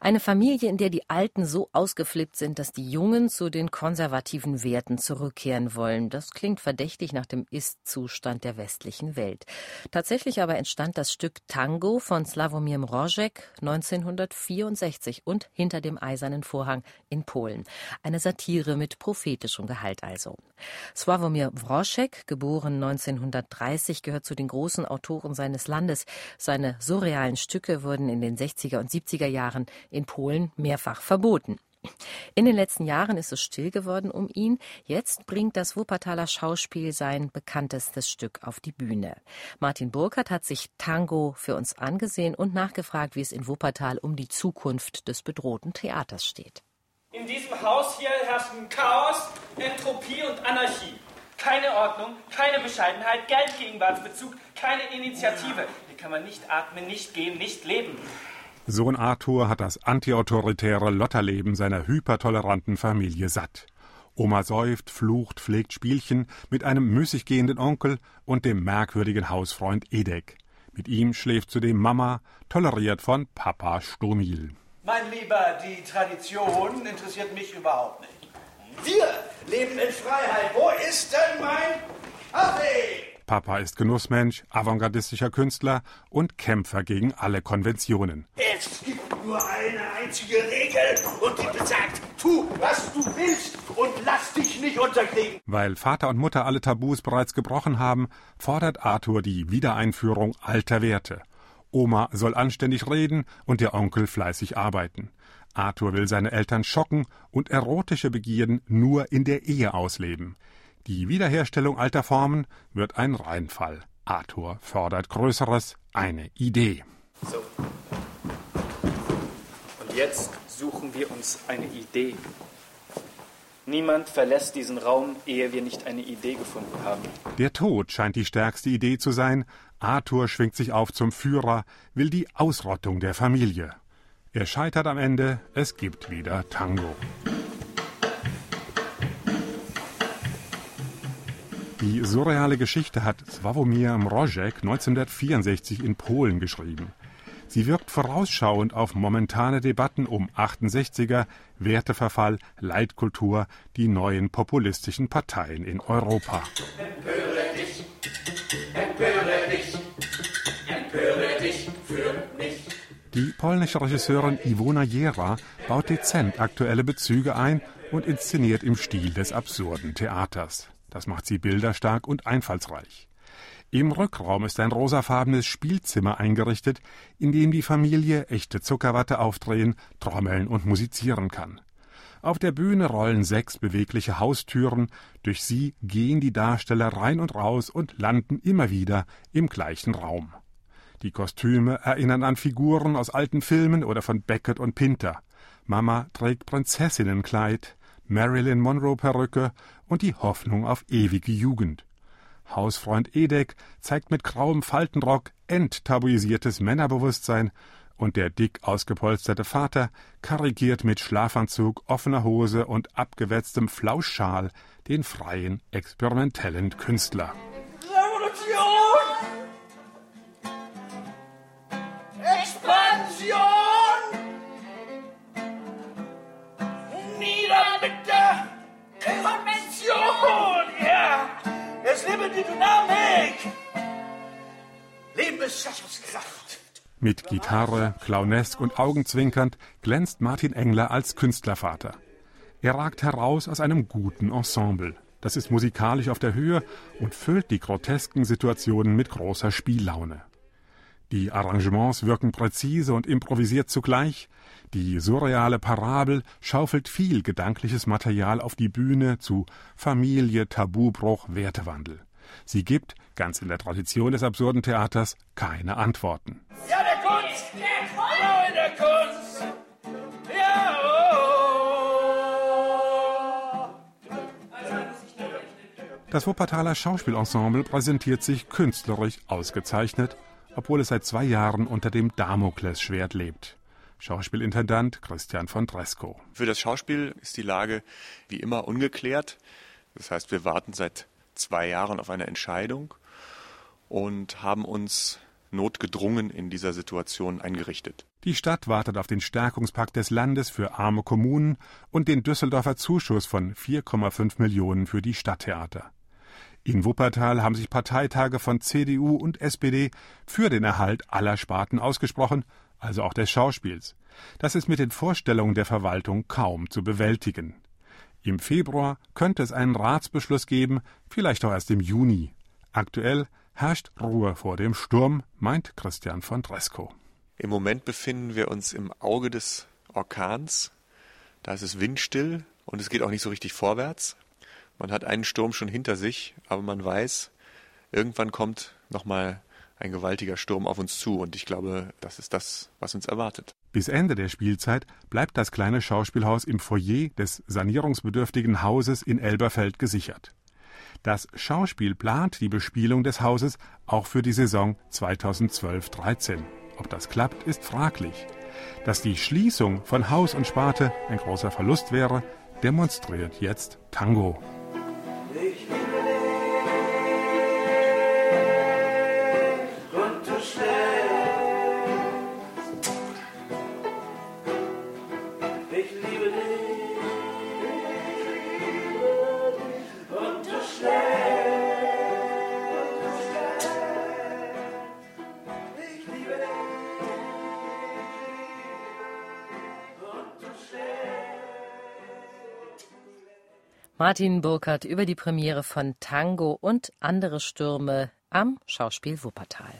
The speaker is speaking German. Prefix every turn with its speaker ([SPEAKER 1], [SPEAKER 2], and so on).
[SPEAKER 1] Eine Familie, in der die Alten so ausgeflippt sind, dass die Jungen zu den konservativen Werten zurückkehren wollen. Das klingt verdächtig nach dem Ist-Zustand der westlichen Welt. Tatsächlich aber entstand das Stück Tango von Sławomir Mrożek 1964 und Hinter dem Eisernen Vorhang in Polen. Eine Satire mit prophetischem Gehalt also. Sławomir Mrożek, geboren 1930, gehört zu den großen Autoren seines Landes. Seine surrealen Stücke wurden in den 60er und 70er Jahren in Polen mehrfach verboten. In den letzten Jahren ist es still geworden um ihn. Jetzt bringt das Wuppertaler Schauspiel sein bekanntestes Stück auf die Bühne. Martin Burkhardt hat sich Tango für uns angesehen und nachgefragt, wie es in Wuppertal um die Zukunft des bedrohten Theaters steht.
[SPEAKER 2] In diesem Haus hier herrschen Chaos, Entropie und Anarchie. Keine Ordnung, keine Bescheidenheit, Geldgegenwartsbezug, keine Initiative. Hier kann man nicht atmen, nicht gehen, nicht leben.
[SPEAKER 3] Sohn Arthur hat das antiautoritäre Lotterleben seiner hypertoleranten Familie satt. Oma säuft, flucht, pflegt Spielchen mit einem müßig gehenden Onkel und dem merkwürdigen Hausfreund Edek. Mit ihm schläft zudem Mama, toleriert von Papa Stomil.
[SPEAKER 4] Mein Lieber, die Tradition interessiert mich überhaupt nicht. Wir leben in Freiheit. Wo ist denn mein Kaffee?
[SPEAKER 3] Papa ist Genussmensch, avantgardistischer Künstler und Kämpfer gegen alle Konventionen.
[SPEAKER 4] Es gibt nur eine einzige Regel und die besagt, tu, was du willst und lass dich nicht unterkriegen.
[SPEAKER 3] Weil Vater und Mutter alle Tabus bereits gebrochen haben, fordert Arthur die Wiedereinführung alter Werte. Oma soll anständig reden und der Onkel fleißig arbeiten. Arthur will seine Eltern schocken und erotische Begierden nur in der Ehe ausleben. Die Wiederherstellung alter Formen wird ein Reinfall. Arthur fordert Größeres, eine Idee.
[SPEAKER 5] So. Und jetzt suchen wir uns eine Idee. Niemand verlässt diesen Raum, ehe wir nicht eine Idee gefunden haben.
[SPEAKER 3] Der Tod scheint die stärkste Idee zu sein. Arthur schwingt sich auf zum Führer, will die Ausrottung der Familie. Er scheitert am Ende, es gibt wieder Tango. Die surreale Geschichte hat Sławomir Mrożek 1964 in Polen geschrieben. Sie wirkt vorausschauend auf momentane Debatten um 68er, Werteverfall, Leitkultur, die neuen populistischen Parteien in Europa.
[SPEAKER 4] Empöre dich, empöre dich, empöre dich für mich.
[SPEAKER 3] Die polnische Regisseurin Iwona Jera baut dezent aktuelle Bezüge ein und inszeniert im Stil des absurden Theaters. Das macht sie bilderstark und einfallsreich. Im Rückraum ist ein rosafarbenes Spielzimmer eingerichtet, in dem die Familie echte Zuckerwatte aufdrehen, trommeln und musizieren kann. Auf der Bühne rollen 6 bewegliche Haustüren, durch sie gehen die Darsteller rein und raus und landen immer wieder im gleichen Raum. Die Kostüme erinnern an Figuren aus alten Filmen oder von Beckett und Pinter. Mama trägt Prinzessinnenkleid, Marilyn Monroe-Perücke und die Hoffnung auf ewige Jugend. Hausfreund Edek zeigt mit grauem Faltenrock enttabuisiertes Männerbewusstsein und der dick ausgepolsterte Vater karikiert mit Schlafanzug, offener Hose und abgewetztem Flauschschal den freien, experimentellen Künstler.
[SPEAKER 4] Revolution! Expansion! Nieder mit der Konvention! Ja! Es lebe die Dynamik! Leben ist Schaffenskraft!
[SPEAKER 3] Mit Gitarre, clownesk und augenzwinkernd glänzt Martin Engler als Künstlervater. Er ragt heraus aus einem guten Ensemble. Das ist musikalisch auf der Höhe und füllt die grotesken Situationen mit großer Spiellaune. Die Arrangements wirken präzise und improvisiert zugleich. Die surreale Parabel schaufelt viel gedankliches Material auf die Bühne zu Familie, Tabubruch, Wertewandel. Sie gibt, ganz in der Tradition des absurden Theaters, keine Antworten.
[SPEAKER 4] Ja, der Kunst! Frau in der Kunst! Ja,
[SPEAKER 3] Das Wuppertaler Schauspielensemble präsentiert sich künstlerisch ausgezeichnet, obwohl es seit 2 Jahren unter dem Damoklesschwert lebt. Schauspielintendant Christian von Dreskow.
[SPEAKER 6] Für das Schauspiel ist die Lage wie immer ungeklärt. Das heißt, wir warten seit 2 Jahren auf eine Entscheidung und haben uns notgedrungen in dieser Situation eingerichtet.
[SPEAKER 3] Die Stadt wartet auf den Stärkungspakt des Landes für arme Kommunen und den Düsseldorfer Zuschuss von 4,5 Millionen für die Stadttheater. In Wuppertal haben sich Parteitage von CDU und SPD für den Erhalt aller Sparten ausgesprochen, also auch des Schauspiels. Das ist mit den Vorstellungen der Verwaltung kaum zu bewältigen. Im Februar könnte es einen Ratsbeschluss geben, vielleicht auch erst im Juni. Aktuell herrscht Ruhe vor dem Sturm, meint Christian von Dreskow.
[SPEAKER 6] Im Moment befinden wir uns im Auge des Orkans. Da ist es windstill und es geht auch nicht so richtig vorwärts. Man hat einen Sturm schon hinter sich, aber man weiß, irgendwann kommt nochmal ein gewaltiger Sturm auf uns zu. Und ich glaube, das ist das, was uns erwartet.
[SPEAKER 3] Bis Ende der Spielzeit bleibt das kleine Schauspielhaus im Foyer des sanierungsbedürftigen Hauses in Elberfeld gesichert. Das Schauspiel plant die Bespielung des Hauses auch für die Saison 2012/13. Ob das klappt, ist fraglich. Dass die Schließung von Haus und Sparte ein großer Verlust wäre, demonstriert jetzt Tango.
[SPEAKER 1] Martin Burkert über die Premiere von Tango und andere Stürme am Schauspiel Wuppertal.